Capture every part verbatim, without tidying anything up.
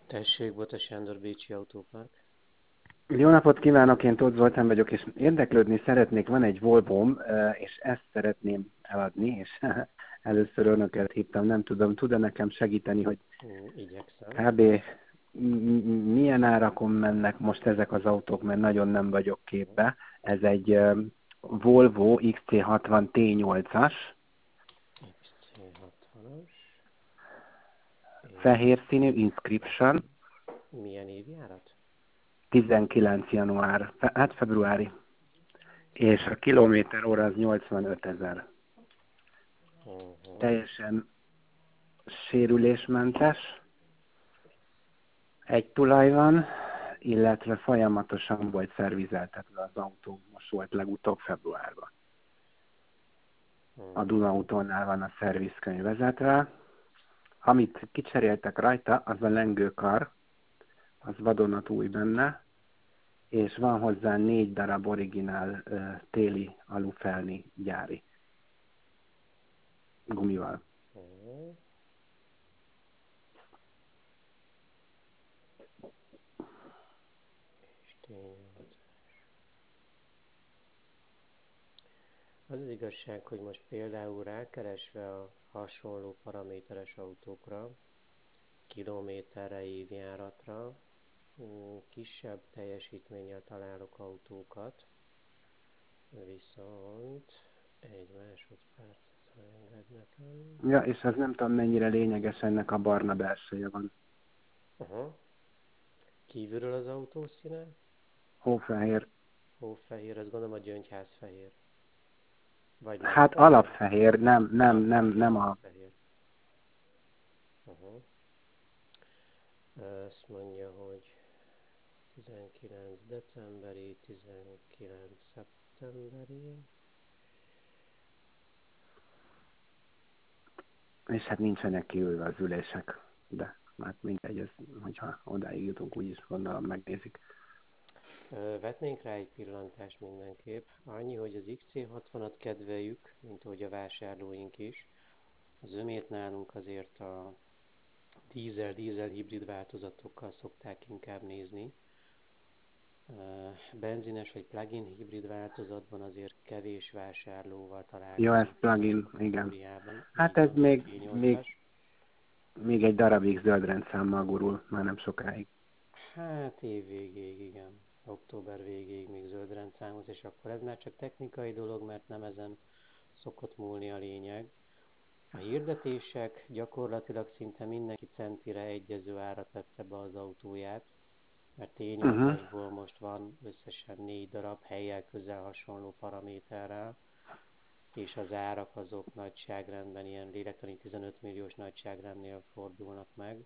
Tessék, Bota Sándor, Bécsi Autópark. Jó napot kívánok, én Tóth Zoltán vagyok, és érdeklődni szeretnék, van egy Volvom, és ezt szeretném eladni, és először önöket hívtam, nem tudom, tud-e nekem segíteni, hogy Mm, Igyekszem. kb. m- m- milyen árakon mennek most ezek az autók, mert nagyon nem vagyok képbe. Ez egy um, Volvo X C hatvan T nyolcas, X C hatvanas. És fehér színű Inscription, milyen évjárat? tizenkilenc január, fe- hát februári, és a kilométer óra az nyolcvanöt ezer. Uh-huh. Teljesen sérülésmentes, egy tulaj van, illetve folyamatosan volt szervizeltetve az autó, most volt legutóbb februárban. A Uh-huh. Dunautónál van a szervizkönyv vezetve. Amit kicseréltek rajta, az a lengőkar, az vadonatúj benne, és van hozzá négy darab originál uh, téli alufelni gyári gumival. Uh-huh. És tényleg. Az az igazság, hogy most például rákeresve a hasonló paraméteres autókra, kilométerre, évjáratra, mm, kisebb teljesítménnyel találok autókat, viszont egy másodpercet, ha enged nekem. Ja, és az nem tudom mennyire lényeges, ennek a barna belseje van. Aha. Kívülről az autó színe? Hófehér. Hófehér, azt gondolom a gyöngyházfehér. Vagy nem Hát fehér? alapfehér, nem, nem, nem, Alapfehér, nem a... alapfehér. Aha. Azt mondja, hogy tizenkilenc decemberi, tizenkilenc szeptemberi. És hát nincsenek kiülve az ülések, de hát mindegy, ez, hogyha odáig jutunk, úgyis gondolom megnézik. Vetnénk rá egy pillantást mindenképp. Annyi, hogy az X C hatvanat kedveljük, mint ahogy a vásárlóink is. Az ömét nálunk azért a dízel-dízel hibrid változatokkal szokták inkább nézni. Benzines vagy plug-in hibrid változatban azért kevés vásárlóval Jó, ez találkozunk ebben a plugin, igen. kategóriában. Hát Így ez van, még, T még, nyolcas. még egy darabig zöld rendszámmal gurul, már nem sokáig. Hát év végéig, igen. Október végéig még zöld rendszámoz, és akkor ez már csak technikai dolog, mert nem ezen szokott múlni a lényeg. A hirdetések gyakorlatilag szinte mindenki centire egyező ára tette be az autóját, mert T Uh-huh. nyolcasból most van összesen négy darab helyjel közel hasonló paraméterrel, és az árak azok nagyságrendben ilyen lélektani tizenöt milliós nagyságrendnél fordulnak meg.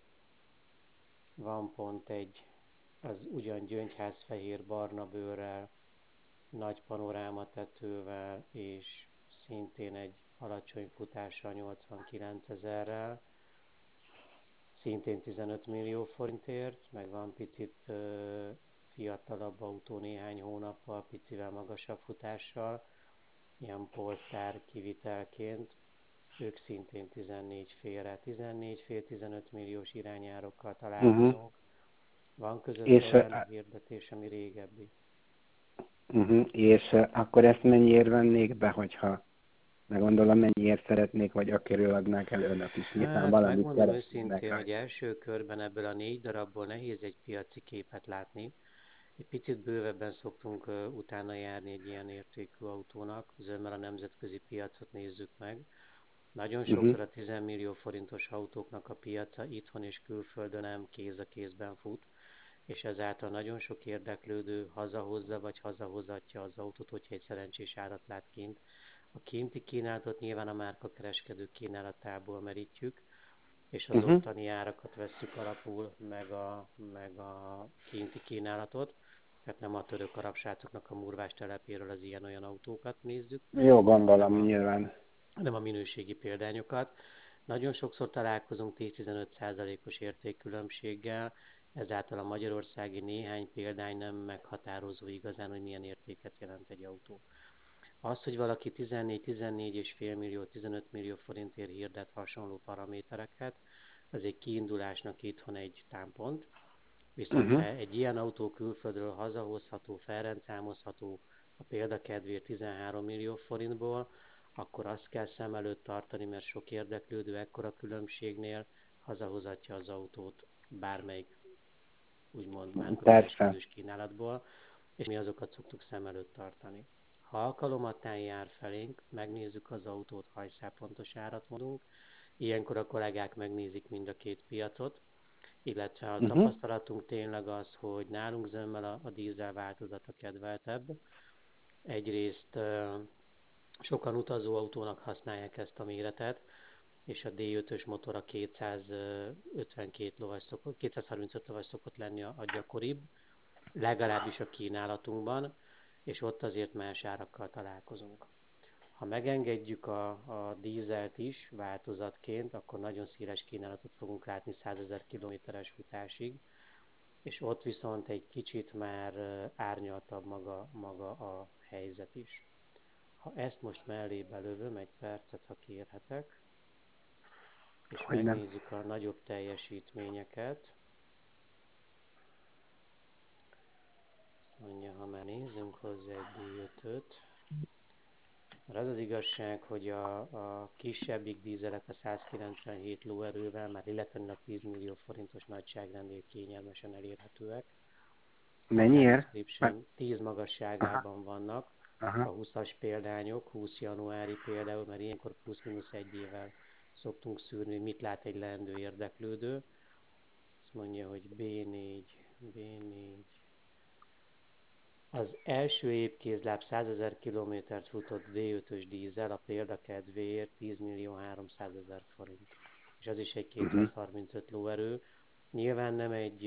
Van pont egy, az ugyan gyöngyházfehér barna bőrrel, nagy panorámatetővel, és szintén egy alacsony futással nyolcvankilenc ezerrel, szintén tizenöt millió forintért, meg van picit ö, fiatalabb autó néhány hónappal, picivel magasabb futással, ilyen polestar kivitelként, ők szintén tizennégy félre, tizennégy fél tizenöt milliós irányárokkal Uh-huh. találkozunk. Van között És, olyan hirdetés, ami régebbi. uh-huh. És uh, akkor ezt mennyiért vennék be, hogyha meg gondolom mennyiért szeretnék, vagy akiről adnák el önök is. Nyilván Hát valamit megmondom keresnének őszintén, hogy rajta. első körben ebből a négy darabból nehéz egy piaci képet látni. Egy picit bővebben szoktunk uh, utána járni egy ilyen értékű autónak, zömmel a nemzetközi piacot nézzük meg. Nagyon Uh-huh. sokszor a tíz millió forintos autóknak a piaca itthon és külföldön nem kéz a kézben fut, és ezáltal nagyon sok érdeklődő hazahozza vagy hazahozatja az autót, hogyha egy szerencsés árat lát kint. A kinti kínálatot nyilván a márkakereskedők kínálatából merítjük, és az Uh-huh. ottani árakat vesszük alapul, meg a, meg a kinti kínálatot. Tehát nem a török arab srácoknak a murvás telepéről az ilyen-olyan autókat nézzük, Jó, hanem gondolom, a, nyilván. hanem a minőségi példányokat. Nagyon sokszor találkozunk tíz-tizenöt százalékos értékkülönbséggel, ezáltal a magyarországi néhány példány nem meghatározó igazán, hogy milyen értéket jelent egy autó. Az, hogy valaki tizennégy-tizennégy egész öt millió, tizenöt millió forintért hirdet hasonló paramétereket, az egy kiindulásnak itthon egy támpont, viszont ha Uh-huh. egy ilyen autó külföldről hazahozható, felrendszámozható a példakedvéért tizenhárom millió forintból, akkor azt kell szem előtt tartani, mert sok érdeklődő ekkora különbségnél hazahozatja az autót bármelyik úgymond Persze. márkakereskedős kínálatból, és mi azokat szoktuk szem előtt tartani. Ha alkalomattán jár felénk, megnézzük az autót, hajszálpontos árat mondunk, ilyenkor a kollégák megnézik mind a két piacot, illetve a Uh-huh. tapasztalatunk tényleg az, hogy nálunk zömmel a, a dízel változat a kedveltebb. Egyrészt sokan utazóautónak használják ezt a méretet, és a dé ötös motor a kétszázötvenkét lovas szokott, kétszázharmincöt lovas szokott lenni a, a gyakoribb, legalábbis a kínálatunkban, és ott azért más árakkal találkozunk. Ha megengedjük a, a dízelt is változatként, akkor nagyon széles kínálatot fogunk látni százezer kilométeres futásig, és ott viszont egy kicsit már árnyaltabb maga, maga a helyzet is. Ha ezt most mellébe lövöm, egy percet, ha kérhetek, és Hogy nem. megnézzük a nagyobb teljesítményeket, azt mondja, ha már nézzünk hozzá egy dé ötöt, mert az az igazság, hogy a, a kisebbik dízelek a százkilencvenhét lóerővel már illetve tíz millió forintos nagyságrendnél kényelmesen elérhetőek. Az Mennyiért? Meg... Inscription tíz Aha, magasságában vannak, a aha. húszas példányok, húsz januári például, mert ilyenkor plusz-minusz egy évvel szoktunk szűrni, mit lát egy leendő érdeklődő. Azt mondja, hogy bé négy, bé négy. Az első évkézláb százezer kilométert futott dé ötös dízel a példa kedvéért tíz millió háromszázezer forint. És az is egy Uh-huh. kétszázharmincöt lóerő. Nyilván nem egy,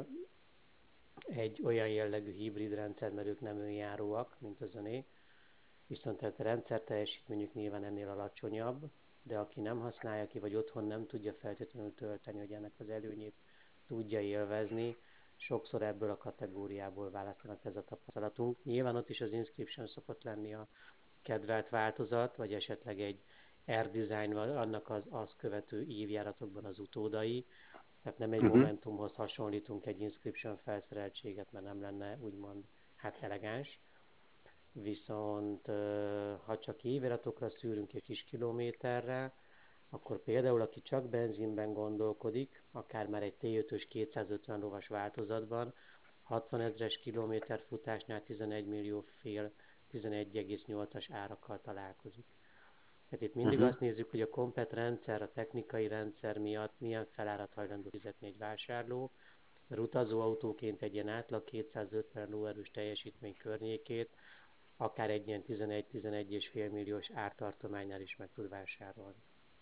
egy olyan jellegű hibrid rendszer, mert ők nem önjáróak, mint az öné. Viszont a rendszer teljesítményük nyilván ennél alacsonyabb, de aki nem használja ki, vagy otthon nem tudja feltétlenül tölteni, hogy ennek az előnyét tudja élvezni, sokszor ebből a kategóriából választanak, ez a tapasztalatunk. Nyilván ott is az Inscription szokott lenni a kedvelt változat, vagy esetleg egy R-Design, annak az azt követő évjáratokban az utódai, tehát nem egy Uh-huh. Momentumhoz hasonlítunk egy Inscription felszereltséget, mert nem lenne úgymond hát elegáns. Viszont ha csak éviratokra szűrünk egy kis kilométerre, akkor például aki csak benzinben gondolkodik, akár már egy té ötös kétszázötven lovas változatban, hatvan ezres kilométer futásnál tizenegy millió fél, tizenegy egész nyolcas árakkal találkozik. Tehát itt mindig Uh-huh. azt nézzük, hogy a komplett rendszer, a technikai rendszer miatt milyen felárat hajlandó fizetni egy vásárló, mert utazóautóként egy ilyen átlag kétszázötven lóerős teljesítmény környékét akár egy ilyen tizenegy-tizenegy egész öt milliós ártartománynál is meg tud vásárolni.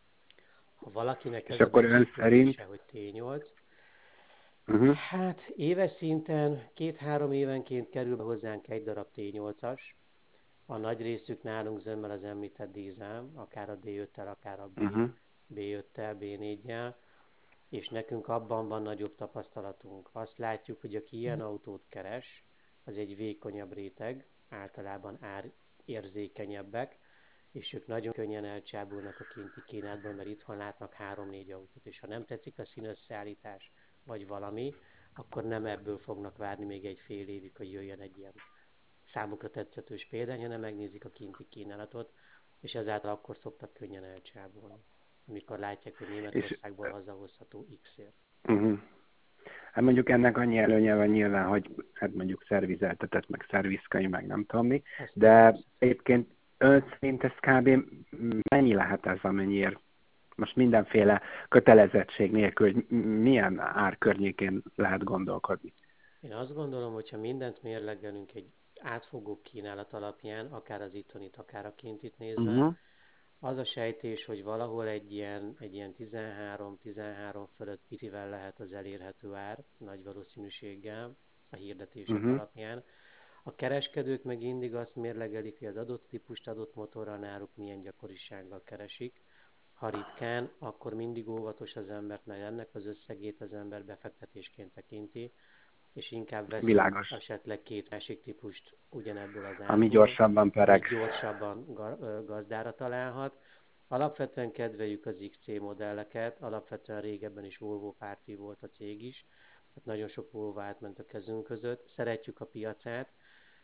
Ha valakinek És ez a akkor ön becipőlése, szerint... hogy té nyolc, Uh-huh. hát éves szinten, két-három évenként kerül be hozzánk egy darab té nyolcas, a nagy részük nálunk zömmel az említett dízel, akár a dé öttel, akár a Uh-huh. bé öttel, bé négyel, és nekünk abban van nagyobb tapasztalatunk. Azt látjuk, hogy aki ilyen autót keres, az egy vékonyabb réteg, általában árérzékenyebbek, és ők nagyon könnyen elcsábulnak a kinti kínálatban, mert itthon látnak három-négy autót, és ha nem tetszik a színösszeállítás, vagy valami, akkor nem ebből fognak várni még egy fél évig, hogy jöjjön egy ilyen számukra tetszetős példány, hanem megnézik a kinti kínálatot, és ezáltal akkor szoktak könnyen elcsábulni, amikor látják, hogy És... Németországból hazahozható X-ért. Uh-huh. Hát mondjuk ennek annyi előnye van nyilván, hogy hát mondjuk szervizeltetett, meg szervizkönyv, meg nem tudom mi, Ez de természetes. egyébként ön szerint ez kb. Mennyi lehet ez, amennyiért most mindenféle kötelezettség nélkül, hogy milyen ár környékén lehet gondolkodni? Én azt gondolom, hogy ha mindent mérlegelünk egy átfogó kínálat alapján, akár az itthonit, akár a kintit nézve, Uh-huh. az a sejtés, hogy valahol egy ilyen, egy ilyen tizenhárom-tizenhárom fölött picivel lehet az elérhető ár, nagy valószínűséggel a hirdetések Uh-huh. alapján. A kereskedők meg mindig azt mérlegelik, hogy az adott típust, adott motorral náluk milyen gyakorisággal keresik. Ha ritkán, akkor mindig óvatos az embert, mert ennek az összegét az ember befektetésként tekinti, és inkább veszünk Világos. esetleg két másik típust ugyanebből az Ami árból, gyorsabban pereg. amit gyorsabban gazdára találhat. Alapvetően kedveljük az iksz cé modelleket, alapvetően régebben is Volvo párti volt a cég is, tehát nagyon sok Volvo átment a kezünk között, szeretjük a piacát.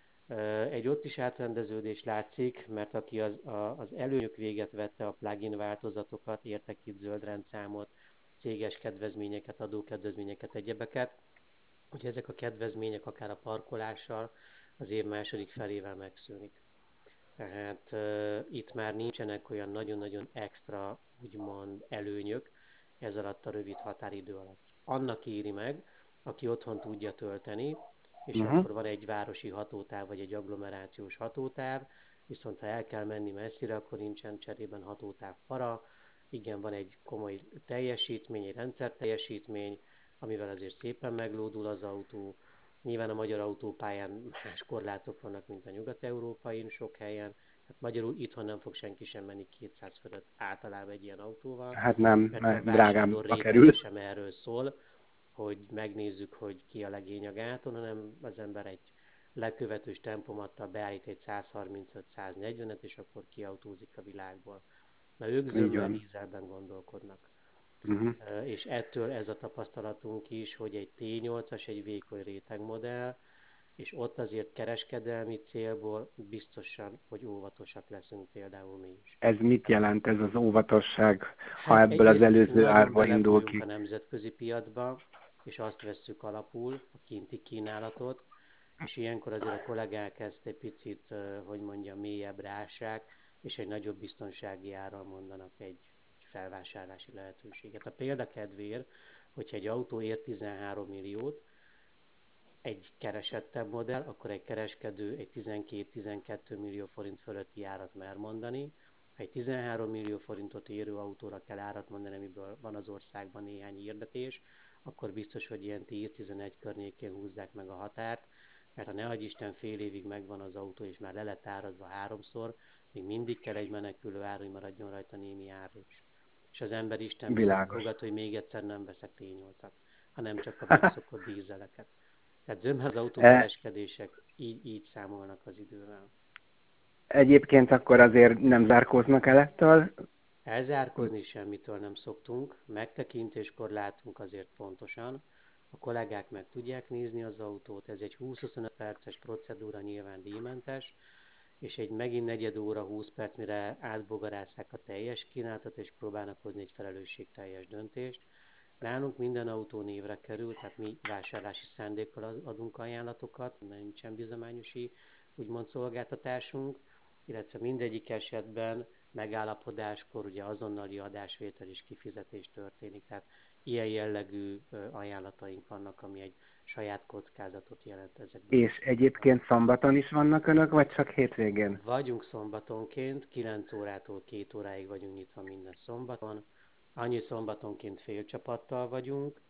Egy ott is átrendeződés látszik, mert aki az, a, az előnyök véget vette a plugin változatokat, értek itt zöld rendszámot, céges kedvezményeket, adókedvezményeket, egyebeket, hogy ezek a kedvezmények akár a parkolással az év második felével megszűnik. Tehát uh, itt már nincsenek olyan nagyon-nagyon extra, úgymond előnyök ez alatt a rövid határidő alatt. Annak éri meg, aki otthon tudja tölteni, és Uh-huh. akkor van egy városi hatótáv, vagy egy agglomerációs hatótáv, viszont ha el kell menni messzire, akkor nincsen cserében hatótáv para. Igen, van egy komoly teljesítmény, egy rendszer teljesítmény, amivel azért szépen meglódul az autó. Nyilván a magyar autópályán más korlátok vannak, mint a nyugat-európain sok helyen. Tehát magyarul itthon nem fog senki sem menni kétszáz fölött általában egy ilyen autóval, Hát nem, mert a mert vásárló drágábbba rétege kerül. sem erről szól, hogy megnézzük, hogy ki a legény a gáton, hanem az ember egy lekövetős tempomattal beállít egy száz harmincöt száz negyvenet, és akkor kiautózik a világból. Na ők Így zömmel van. dízelben gondolkodnak. Uh-huh. És ettől ez a tapasztalatunk is, hogy egy té nyolcas egy vékony rétegmodell, és ott azért kereskedelmi célból biztosan, hogy óvatosak leszünk például mi is. Ez mit jelent, ez az óvatosság, ha Hát ebből az egyrészt előző nagyon árba indul belefújunk a ki? nemzetközi piacba, és azt vesszük alapul, a kinti kínálatot, és ilyenkor azért a kollégák ezt egy picit, hogy mondjam, mélyebbre ássák, és egy nagyobb biztonsági árral mondanak egy felvásárlási lehetőséget. A példa kedvéért, hogyha egy autó ér tizenhárom milliót, egy keresettebb modell, akkor egy kereskedő egy tizenkét-tizenkét millió forint fölötti árat mer mondani. Ha egy tizenhárom millió forintot érő autóra kell árat mondani, amiből van az országban néhány hirdetés, akkor biztos, hogy ilyen tíz-tizenegy környékén húzzák meg a határt, mert ha ne adj Isten fél évig megvan az autó, és már le lett árazva háromszor, még mindig kell egy menekülő ár, hogy maradjon rajta némi árés. És az ember Istenbe Világos. szurkolgat, hogy még egyszer nem veszek té nyolcat, hanem csak a megszokott dízeleket. Tehát zömmel az E, autókereskedések így, így számolnak az idővel. Egyébként akkor azért nem zárkóznak el ettől? Elzárkózni semmitől nem szoktunk, megtekintéskor látunk azért pontosan, a kollégák meg tudják nézni az autót, ez egy húsz-huszonöt perces procedúra, nyilván díjmentes, és egy megint negyed óra, húsz perc, mire átbogarázzák a teljes kínálatot, és próbálnak hozni egy felelősségteljes döntést. Nálunk minden autó névre kerül, tehát mi vásárlási szándékkal adunk ajánlatokat, nincsen bizományosi úgymond szolgáltatásunk, illetve mindegyik esetben megállapodáskor ugye azonnali adásvétel és kifizetés történik. Tehát ilyen jellegű ajánlataink vannak, ami egy saját kockázatot jelent ezekben az És esetekben. egyébként szombaton is vannak önök, vagy csak hétvégén? Vagyunk szombatonként, kilenc órától két óráig vagyunk nyitva minden szombaton. Annyi szombatonként fél csapattal vagyunk.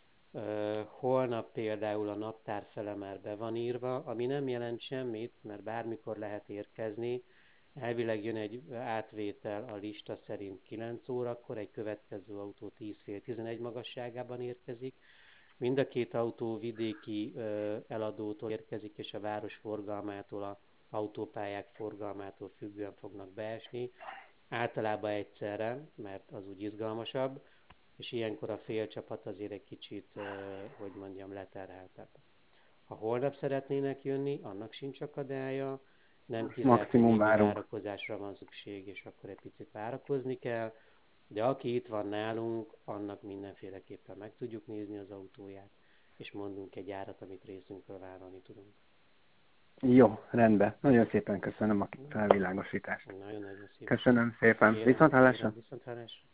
Holnap például a naptár fele már be van írva, ami nem jelent semmit, mert bármikor lehet érkezni. Elvileg jön egy átvétel a lista szerint kilenc órakor, egy következő autó tíz fél tizenegy magasságában érkezik. Mind a két autó vidéki eladótól érkezik, és a város forgalmától, a autópályák forgalmától függően fognak beesni. Általában egyszerre, mert az úgy izgalmasabb, és ilyenkor a félcsapat azért egy kicsit, hogy mondjam, leterheltebb. Ha holnap szeretnének jönni, annak sincs akadálya, nem kizárt, hogy Maximum némi várunk. várakozásra van szükség, és akkor egy picit várakozni kell, de aki itt van nálunk, annak mindenféleképpen meg tudjuk nézni az autóját, és mondunk egy árat, amit részünkről vállalni tudunk. Jó, rendben. Nagyon szépen köszönöm a felvilágosítást. Nagyon-nagyon szívesen. Köszönöm szépen. Kérem, Viszont hallásra. kérem, viszont hallásra.